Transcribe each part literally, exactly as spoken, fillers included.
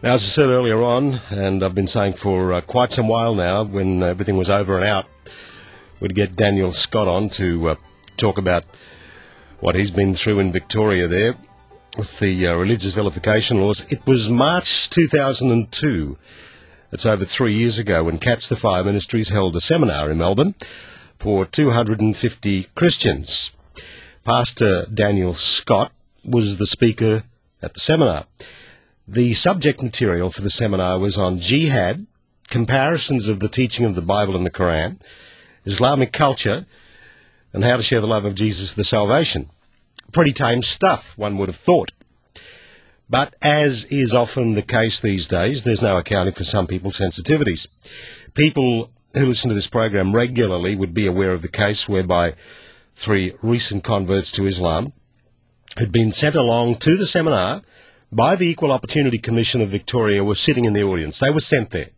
Now, as I said earlier on, and I've been saying for uh, quite some while now, when everything was over and out, we'd get Daniel Scott on to uh, talk about what he's been through in Victoria there with the uh, religious vilification laws. It was March two thousand two. It's over three years ago when Catch the Fire Ministries held a seminar in Melbourne for two hundred fifty Christians. Pastor Daniel Scott was the speaker at the seminar. The subject material for the seminar was on jihad, comparisons of the teaching of the Bible and the Quran, Islamic culture, and how to share the love of Jesus for the salvation. Pretty tame stuff, one would have thought. But as is often the case these days, there's no accounting for some people's sensitivities. People who listen to this program regularly would be aware of the case whereby three recent converts to Islam had been sent along to the seminar by the Equal Opportunity Commission of Victoria were sitting in the audience. They were sent there.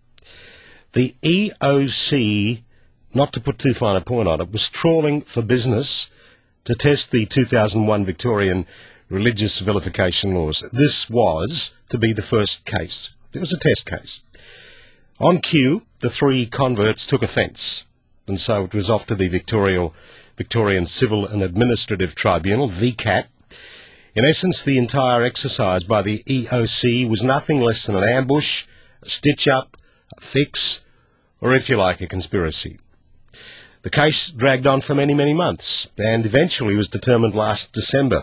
The E O C, not to put too fine a point on it, was trawling for business to test the two thousand one Victorian religious vilification laws. This was to be the first case. It was a test case. On cue, the three converts took offence, and so it was off to the Victorial, Victorian Civil and Administrative Tribunal, V C A T. In essence, the entire exercise by the E O C was nothing less than an ambush, a stitch-up, a fix, or if you like, a conspiracy. The case dragged on for many, many months, and eventually was determined last December,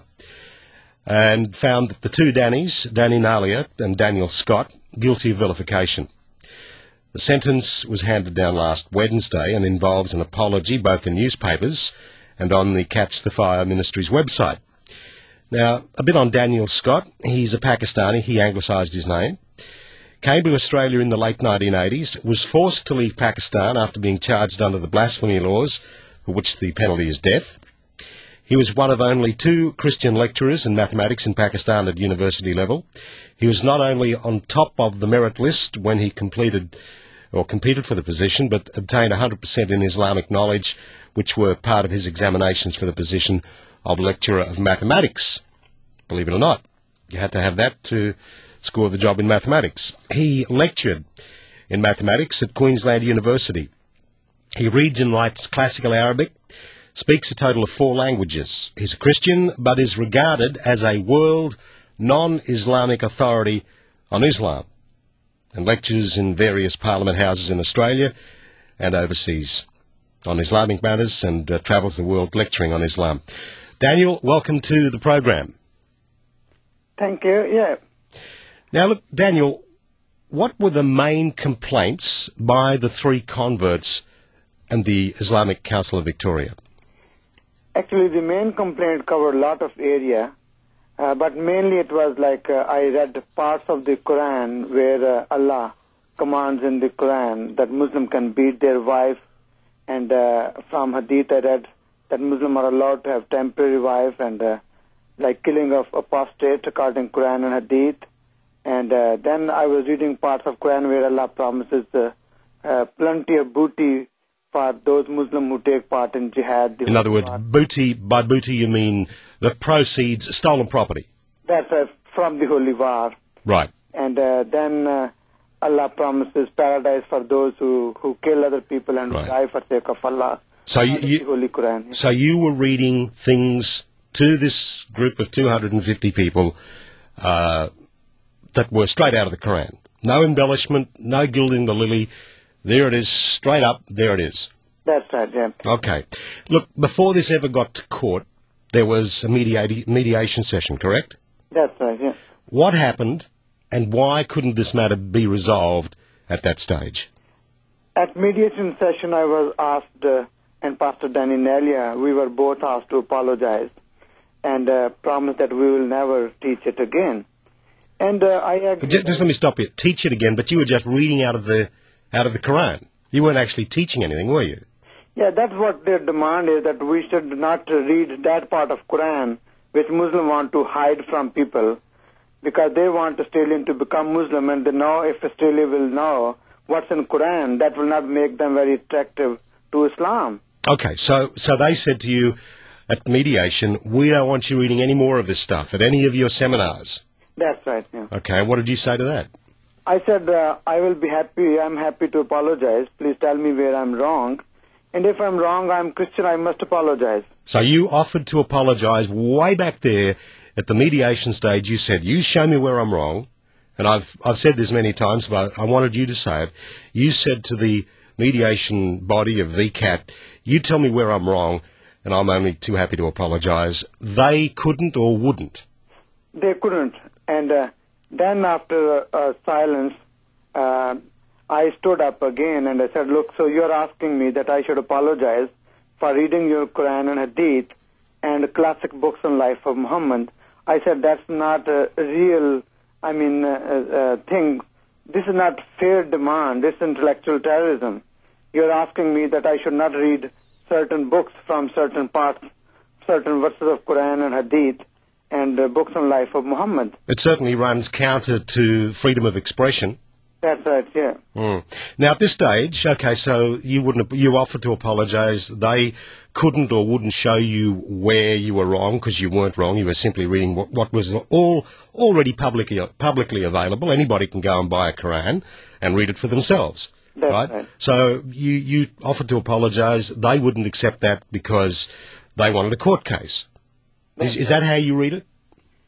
and found that the two Dannies, Danny Nalia and Daniel Scott, guilty of vilification. The sentence was handed down last Wednesday and involves an apology both in newspapers and on the Catch the Fire Ministry's website. Now, a bit on Daniel Scott. He's a Pakistani. He anglicised his name. Came to Australia in the late nineteen eighties, was forced to leave Pakistan after being charged under the blasphemy laws, for which the penalty is death. He was one of only two Christian lecturers in mathematics in Pakistan at university level. He was not only on top of the merit list when he completed or competed for the position, but obtained one hundred percent in Islamic knowledge, which were part of his examinations for the position of lecturer of mathematics. Believe it or not, you had to have that to score the job in mathematics. He lectured in mathematics at Queensland University. He reads and writes classical Arabic, speaks a total of four languages. He's a Christian, but is regarded as a world non-Islamic authority on Islam, and lectures in various parliament houses in Australia and overseas on Islamic matters, and uh, travels the world lecturing on Islam. Daniel, welcome to the program. Thank you, yeah. Now, look, Daniel, what were the main complaints by the three converts and the Islamic Council of Victoria? Actually, the main complaint covered a lot of area, uh, but mainly it was like uh, I read parts of the Quran where uh, Allah commands in the Quran that Muslim can beat their wife, and uh, from Hadith I read that Muslims are allowed to have temporary wife, and uh, like killing of apostate according to Quran and Hadith. And uh, then I was reading parts of Quran where Allah promises uh, uh, plenty of booty for those Muslims who take part in jihad. In other words, booty, by booty you mean the proceeds, stolen property? That's uh, from the Holy War. Right. And uh, then uh, Allah promises paradise for those who, who kill other people and right. who die for sake of Allah. So you, you, Holy Quran. Yeah. So you were reading things to this group of two hundred fifty people uh, that were straight out of the Quran. No embellishment, no gilding the lily. There it is, straight up, there it is. That's right, yeah. Okay. Look, before this ever got to court, there was a mediati- mediation session, correct? That's right, yeah. What happened, and why couldn't this matter be resolved at that stage? At mediation session, I was asked, uh, and Pastor Danny Nalia, we were both asked to apologize and uh, promise that we will never teach it again. And uh, I agree. Just, just let me stop you. Teach it again, but you were just reading out of the out of the Quran. You weren't actually teaching anything, were you? Yeah, that's what their demand is, that we should not read that part of Quran which Muslims want to hide from people, because they want Australian to become Muslim, and they know if Australia will know what's in Quran, that will not make them very attractive to Islam. Okay, so so they said to you at mediation, we don't want you reading any more of this stuff at any of your seminars. That's right, yeah. Okay, what did you say to that? I said, uh, I will be happy, I'm happy to apologize. Please tell me where I'm wrong. And if I'm wrong, I'm Christian, I must apologize. So you offered to apologise way back there at the mediation stage. You said, you show me where I'm wrong. And I've I've said this many times, but I wanted you to say it. You said to the mediation body of V CAT, you tell me where I'm wrong, and I'm only too happy to apologise. They couldn't or wouldn't? They couldn't. And uh, then after a, a silence, uh, I stood up again and I said, look, so you're asking me that I should apologize for reading your Quran and Hadith and classic books on life of Muhammad. I said, that's not a real, I mean, uh, uh, thing. This is not fair demand. This is intellectual terrorism. You're asking me that I should not read certain books from certain parts, certain verses of Quran and Hadith and uh, books on life of Muhammad. It certainly runs counter to freedom of expression. That's right, yeah. Mm. Now, at this stage, okay, so you wouldn't, you offered to apologise. They couldn't or wouldn't show you where you were wrong because you weren't wrong. You were simply reading what, what was all already publicly publicly available. Anybody can go and buy a Quran and read it for themselves. That's right? right. So you, you offered to apologise. They wouldn't accept that because they wanted a court case. Is, is that how you read it?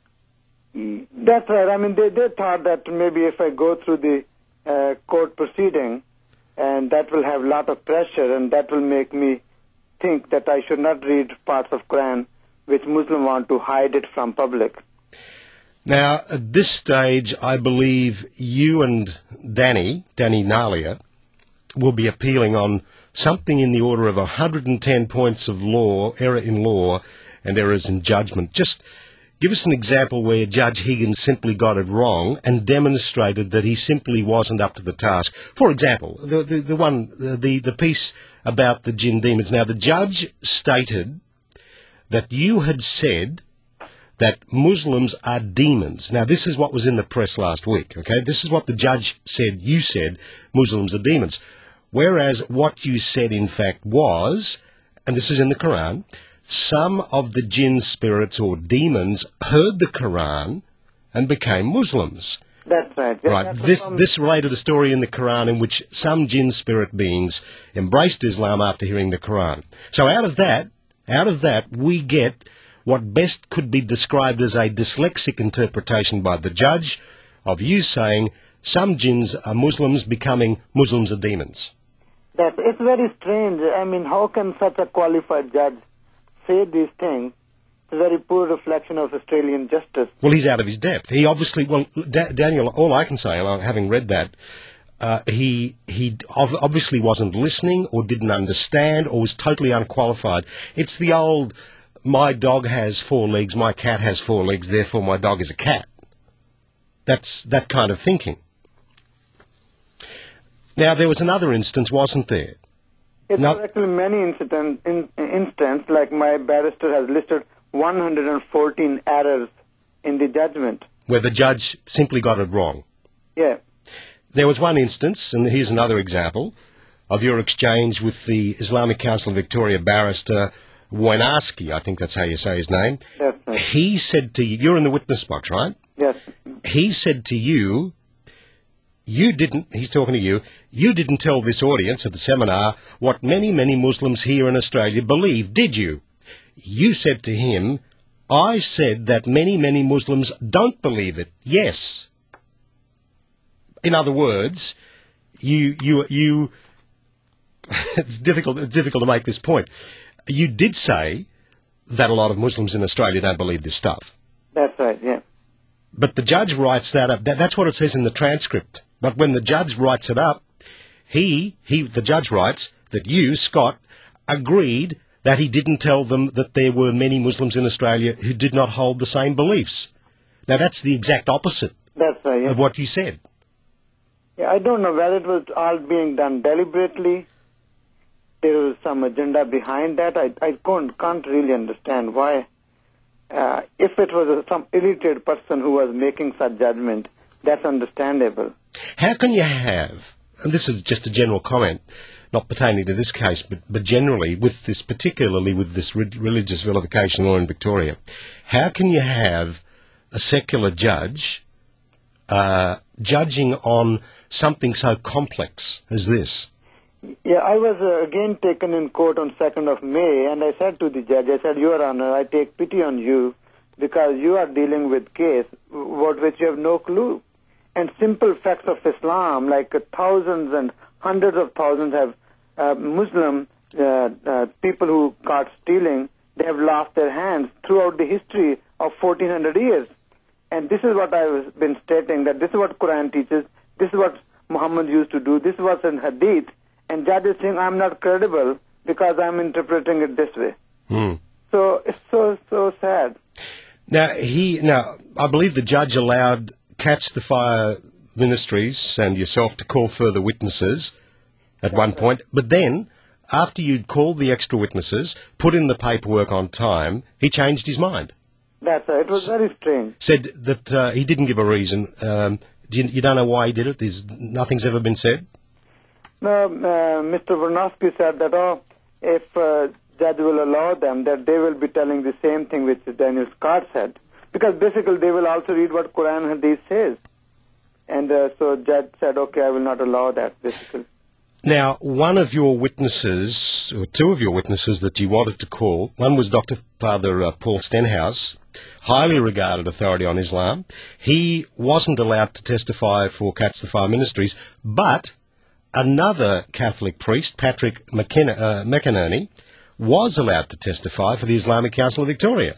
That's right. I mean, they, they thought that maybe if I go through the uh, court proceeding, and that will have a lot of pressure, and that will make me think that I should not read parts of Quran which Muslims want to hide it from public. Now, at this stage, I believe you and Danny, Danny Nalia, will be appealing on something in the order of one hundred ten points of law, error in law, and errors in judgment. Just give us an example where Judge Higgins simply got it wrong and demonstrated that he simply wasn't up to the task. For example, the the, the one the the piece about the jinn demons. Now, the judge stated that you had said that Muslims are demons. Now, this is what was in the press last week, okay? This is what the judge said. You said Muslims are demons. Whereas what you said, in fact, was, and this is in the Quran, some of the jinn spirits or demons heard the Quran and became Muslims. That's right. Yes, Right. that's This from- this related a story in the Quran in which some jinn spirit beings embraced Islam after hearing the Quran. So out of that, out of that, we get what best could be described as a dyslexic interpretation by the judge of you saying some jinns are Muslims becoming Muslims are demons. That it's very strange. I mean, how can such a qualified judge say these things? It's a very poor reflection of Australian justice. Well, he's out of his depth. He obviously, well, da- Daniel, all I can say, and having read that, uh, he he ov- obviously wasn't listening or didn't understand or was totally unqualified. It's the old, my dog has four legs, my cat has four legs, therefore my dog is a cat. That's that kind of thinking. Now, there was another instance, wasn't there? It's Now- actually many incident, in, instance, like my barrister has listed one hundred fourteen errors in the judgment. Where the judge simply got it wrong. Yeah. There was one instance, and here's another example, of your exchange with the Islamic Council of Victoria barrister Wynarski, I think that's how you say his name. That's right. He said to you, you're in the witness box, right? Yes. He said to you, you didn't, he's talking to you, you didn't tell this audience at the seminar what many, many Muslims here in Australia believe, did you? You said to him, I said that many, many Muslims don't believe it. Yes. In other words, you, you, you, it's difficult, it's difficult to make this point. You did say that a lot of Muslims in Australia don't believe this stuff. That's right, yeah. But the judge writes that up. That, that's what it says in the transcript. But when the judge writes it up, he, he, the judge writes that you, Scott, agreed that he didn't tell them that there were many Muslims in Australia who did not hold the same beliefs. Now, that's the exact opposite That's right, yeah. of what you said. Yeah, I don't know whether it was all being done deliberately. There was some agenda behind that. I, I can't, can't really understand why. Uh, if it was a, some illiterate person who was making such judgment, that's understandable. How can you have, and this is just a general comment, not pertaining to this case, but, but generally with this, particularly with this re- religious vilification law in Victoria, how can you have a secular judge uh, judging on something so complex as this? Yeah, I was uh, again taken in court on second of May, and I said to the judge, I said, Your Honor, I take pity on you because you are dealing with case about which you have no clue. And simple facts of Islam, like uh, thousands and hundreds of thousands have uh, Muslim uh, uh, people who caught stealing, they have lost their hands throughout the history of fourteen hundred years. And this is what I've been stating, that this is what Quran teaches, this is what Muhammad used to do, this is what's in Hadith. And judge is saying, I'm not credible because I'm interpreting it this way. Hmm. So it's so, so sad. Now, he, now, I believe the judge allowed Catch the Fire Ministries and yourself to call further witnesses at one point, but then, after you'd called the extra witnesses, put in the paperwork on time, he changed his mind. That's right. It was very strange. Said that uh, he didn't give a reason. Um, do you, you don't know why he did it? There's, nothing's ever been said? No, uh, Mister Varnowski said that, oh, if uh, judge will allow them, that they will be telling the same thing which Daniel Scott said. Because basically they will also read what Quran and Hadith says. And uh, so judge said, okay, I will not allow that, basically. Now, one of your witnesses, or two of your witnesses that you wanted to call, one was Doctor Father uh, Paul Stenhouse, highly regarded authority on Islam. He wasn't allowed to testify for Catch the Fire Ministries, but another Catholic priest, Patrick McKenna, uh, McInerney, was allowed to testify for the Islamic Council of Victoria.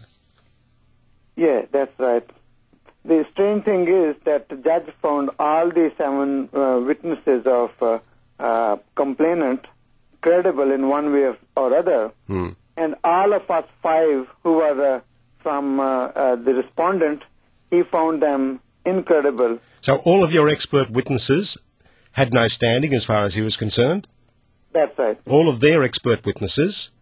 Yeah, that's right. The strange thing is that the judge found all the seven uh, witnesses of uh, uh, complainant credible in one way or other, Hmm. and all of us five who were uh, from uh, uh, the respondent, he found them incredible. So all of your expert witnesses had no standing as far as he was concerned? That's right. All of their expert witnesses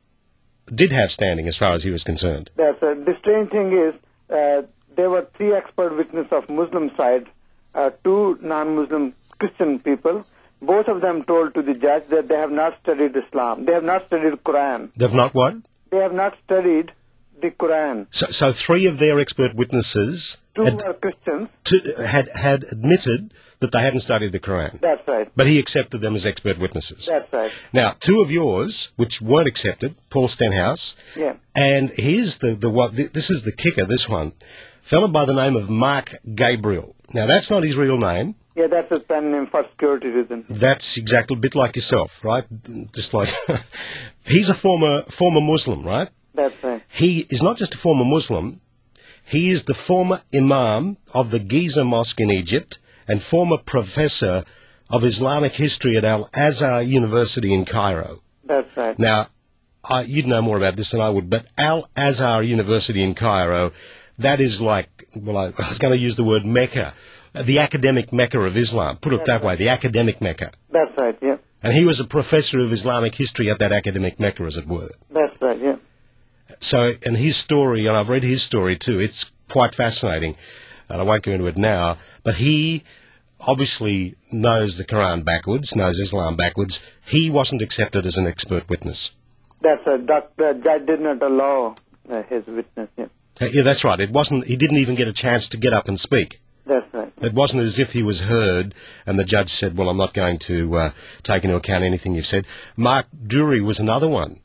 did have standing as far as he was concerned? That's right. The strange thing is uh, there were three expert witnesses of Muslim side, uh, two non-Muslim Christian people. Both of them told to the judge that they have not studied Islam. They have not studied Quran. They've not what? They have not studied the Quran. So, so three of their expert witnesses Two had, were Christians. to, had, had admitted that they hadn't studied the Quran. That's right. But he accepted them as expert witnesses. That's right. Now, two of yours, which weren't accepted, Paul Stenhouse, Yeah. and here's the, the what, this is the kicker, this one, a fellow by the name of Mark Gabriel. Now, that's not his real name. Yeah, that's his pen name for security reasons. That's exactly a bit like yourself, right? Just like, he's a former former Muslim, right? That's right. He is not just a former Muslim, he is the former Imam of the Giza Mosque in Egypt and former professor of Islamic history at Al-Azhar University in Cairo. That's right. Now, I, you'd know more about this than I would, but Al-Azhar University in Cairo, that is like, well, I, I was going to use the word Mecca, the academic Mecca of Islam. Put it that way, the academic Mecca. That's right, yeah. And he was a professor of Islamic history at that academic Mecca, as it were. That's right, yeah. So, and his story, and I've read his story too, it's quite fascinating, and I won't go into it now, but he obviously knows the Quran backwards, knows Islam backwards. He wasn't accepted as an expert witness. That's right. Doctor Judge did not allow uh, his witness, yeah. Yeah, that's right. It wasn't, he didn't even get a chance to get up and speak. That's right. It wasn't as if he was heard and the judge said, well, I'm not going to uh, take into account anything you've said. Mark Dury was another one.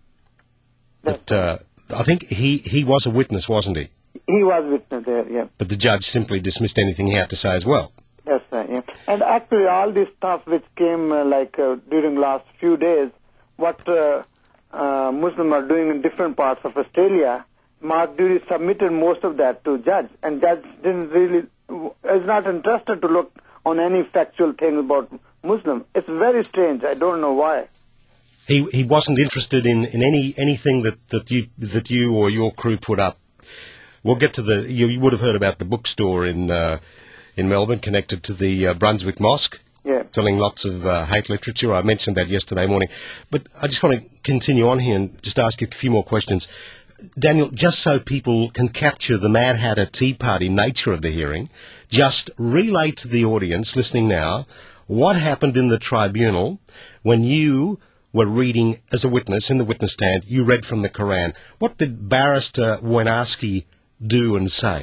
That uh, I think he, he was a witness, wasn't he? He was witness there, yeah. But the judge simply dismissed anything he had to say as well. That's right, yeah. And actually all this stuff which came uh, like uh, during last few days, what uh, uh, Muslims are doing in different parts of Australia, Mark Dury submitted most of that to judge, and judge didn't really, is not interested to look on any factual thing about Muslim. It's very strange. I don't know why. He he wasn't interested in, in any anything that, that you that you or your crew put up. We'll get to the. You, you would have heard about the bookstore in uh, in Melbourne, connected to the uh, Brunswick Mosque, Yeah. selling lots of uh, hate literature. I mentioned that yesterday morning, but I just want to continue on here and just ask you a few more questions. Daniel, just so people can capture the Mad Hatter Tea Party nature of the hearing, just relay to the audience listening now what happened in the tribunal when you were reading as a witness in the witness stand. You read from the Quran. What did Barrister Wojnarski do and say?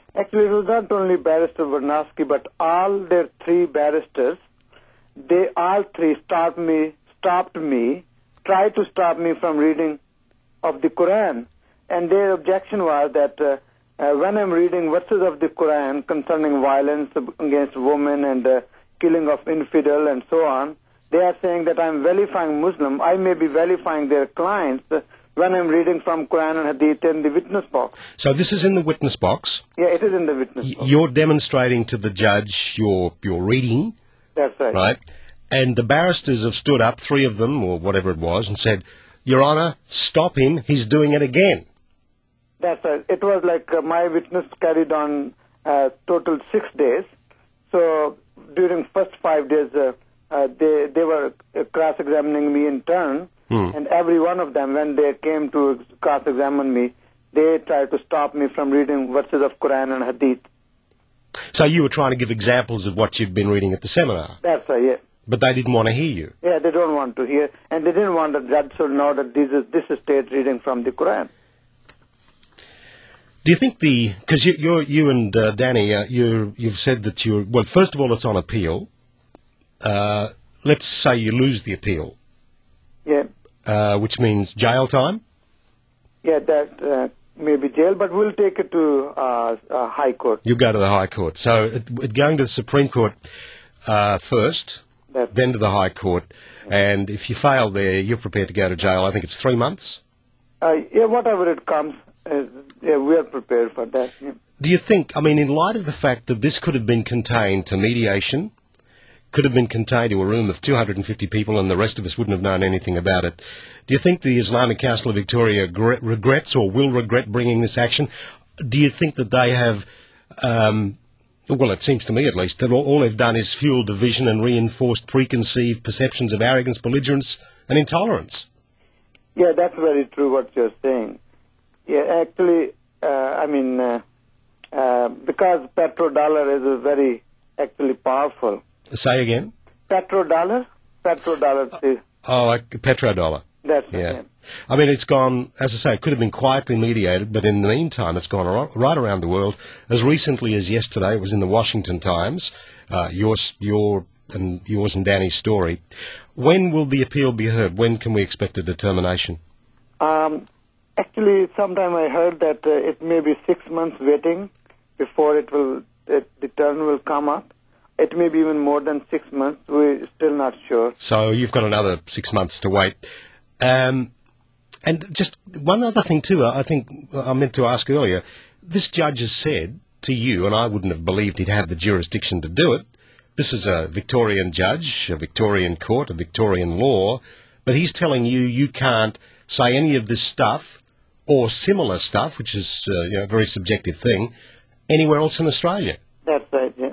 Actually, it was not only Barrister Varnasky, but all their three barristers, they all three stopped me, stopped me, tried to stop me from reading of the Quran. And their objection was that uh, uh, when I'm reading verses of the Quran concerning violence against women and uh, killing of infidel and so on, they are saying that I'm vilifying Muslim. I may be vilifying their clients uh, when I'm reading from Quran and Hadith in the witness box. So this is in the witness box. Yeah, it is in the witness Y- box. You're demonstrating to the judge your your reading, That's right. right? And the barristers have stood up, three of them, or whatever it was, and said, Your Honour, stop him, he's doing it again. That's right. It was like uh, my witness carried on uh, total six days. So during first five days, uh, uh, they they were uh, cross-examining me in turn, Hmm. and every one of them, when they came to cross-examine me, they tried to stop me from reading verses of Quran and Hadith. So you were trying to give examples of what you'd been reading at the seminar, That's right. Yeah, but they didn't want to hear you. yeah. They don't want to hear, and they didn't want the judge to know that this is this is state reading from the Quran. Do you think the because you, you're you and uh, Danny, uh, you you've said that you're well. First of all, it's on appeal. Uh, let's say you lose the appeal, Yeah, uh, which means jail time. yeah. That uh, may be jail, but we'll take it to uh, uh, High Court. You go to the High Court. So it, it going to the Supreme Court uh, first, That's then to the High Court, and if you fail there, you're prepared to go to jail. I think it's three months. Uh, yeah, whatever it comes, uh, yeah, we are prepared for that. Yeah. Do you think, I mean, in light of the fact that this could have been contained to mediation, could have been contained to a room of two hundred fifty people and the rest of us wouldn't have known anything about it, do you think the Islamic Council of Victoria gre- regrets or will regret bringing this action? Do you think that they have, um, well, it seems to me at least, that all, all they've done is fuel division and reinforced preconceived perceptions of arrogance, belligerence and intolerance? Yeah, that's very true what you're saying. Yeah, actually, uh, I mean, uh, uh, because petrodollar is a very actually powerful. Say again? Petrodollar? Petrodollar, see, Oh, like petrodollar. that's Yeah. it. I mean, it's gone, as I say, it could have been quietly mediated, but in the meantime, it's gone ro- right around the world. As recently as yesterday, it was in the Washington Times, uh, yours, your, and yours and Danny's story. When will the appeal be heard? When can we expect a determination? Um, actually, sometime I heard that uh, it may be six months waiting before it will, it, the turn will come up. It may be even more than six months. We're still not sure. So you've got another six months to wait. Um, and just one other thing too, I think I meant to ask earlier. This judge has said to you, and I wouldn't have believed he'd have the jurisdiction to do it, this is a Victorian judge, a Victorian court, a Victorian law, but he's telling you you can't say any of this stuff or similar stuff, which is uh, you know, a very subjective thing, anywhere else in Australia. That's right, yeah.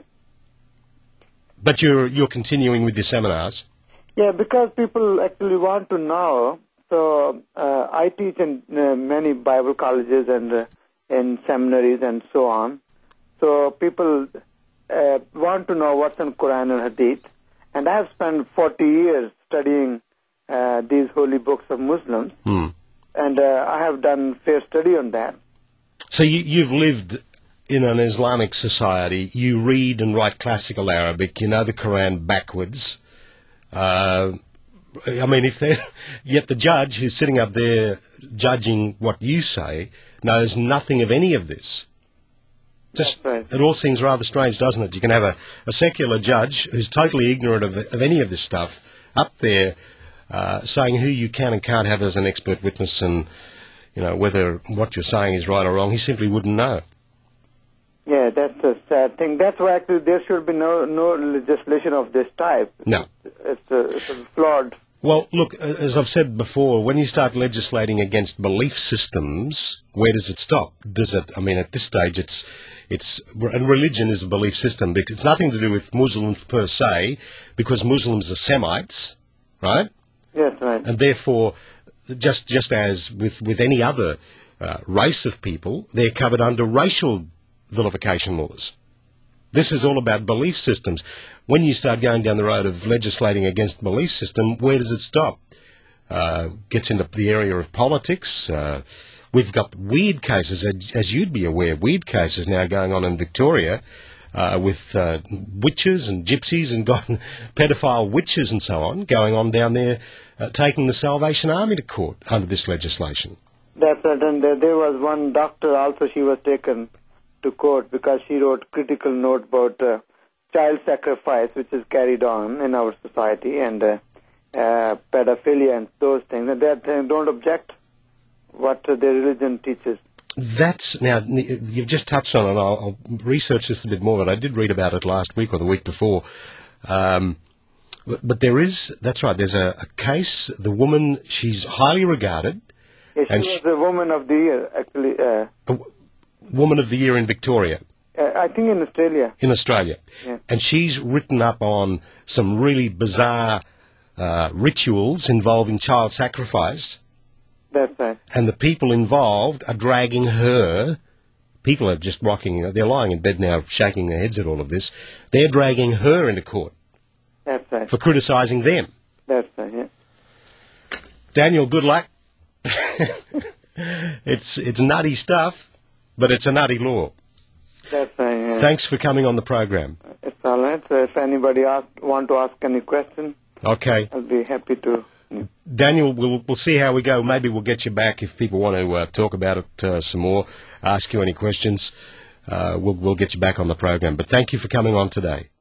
But you're you're continuing with your seminars. Yeah, because people actually want to know. So uh, I teach in uh, many Bible colleges and uh, in seminaries and so on. So people uh, want to know what's in Quran and Hadith. And I have spent forty years studying uh, these holy books of Muslims. Hmm. And uh, I have done fair study on that. So you, you've lived in an Islamic society. You read and write classical Arabic. You know the Quran backwards. Uh, I mean, if they're, yet the judge who's sitting up there judging what you say knows nothing of any of this. Just, That's right. it all seems rather strange, doesn't it? You can have a, a secular judge who's totally ignorant of, of any of this stuff up there uh, saying who you can and can't have as an expert witness and, you know, whether what you're saying is right or wrong. He simply wouldn't know. Yeah, that's a sad thing. That's why actually there should be no no legislation of this type. No. It's a, it's a flawed. Well, look, as I've said before, when you start legislating against belief systems, where does it stop? Does it? I mean, at this stage, it's it's and religion is a belief system. Because it's nothing to do with Muslims per se, because Muslims are Semites, right? Yes, right. And therefore, just just as with with any other uh, race of people, they're covered under racial vilification laws. This is all about belief systems. When you start going down the road of legislating against belief system, where does it stop? Uh, gets into the area of politics, uh, we've got weird cases, as, as you'd be aware, weird cases now going on in Victoria uh, with uh, witches and gypsies and got pedophile witches and so on going on down there, uh, taking the Salvation Army to court under this legislation. That's right, and there, there was one doctor also, she was taken to court because she wrote critical note about uh, child sacrifice, which is carried on in our society, and uh, uh, pedophilia and those things. And that they don't object what uh, their religion teaches. That's, now, you've just touched on it. I'll, I'll research this a bit more, but I did read about it last week or the week before. Um, but, but there is, that's right, there's a, a case, the woman, she's highly regarded. Yeah, she and was she, the woman of the year, actually. Uh, a woman of the year in Victoria. uh, I think in Australia. In Australia. Yeah. And she's written up on some really bizarre uh, rituals involving child sacrifice. That's right. And the people involved are dragging her. People are just rocking, they're lying in bed now shaking their heads at all of this. They're dragging her into court. That's right. For criticising them. That's right, yeah. Daniel, good luck. it's it's nutty stuff, but it's a nutty law. That's right, yeah. Thanks for coming on the program. It's all right. So if anybody ask, want to ask any question, Okay. I'll be happy to. Yeah. Daniel, we'll, we'll see how we go. Maybe we'll get you back if people want to uh, talk about it uh, some more, ask you any questions. Uh, we'll, we'll get you back on the program. But thank you for coming on today.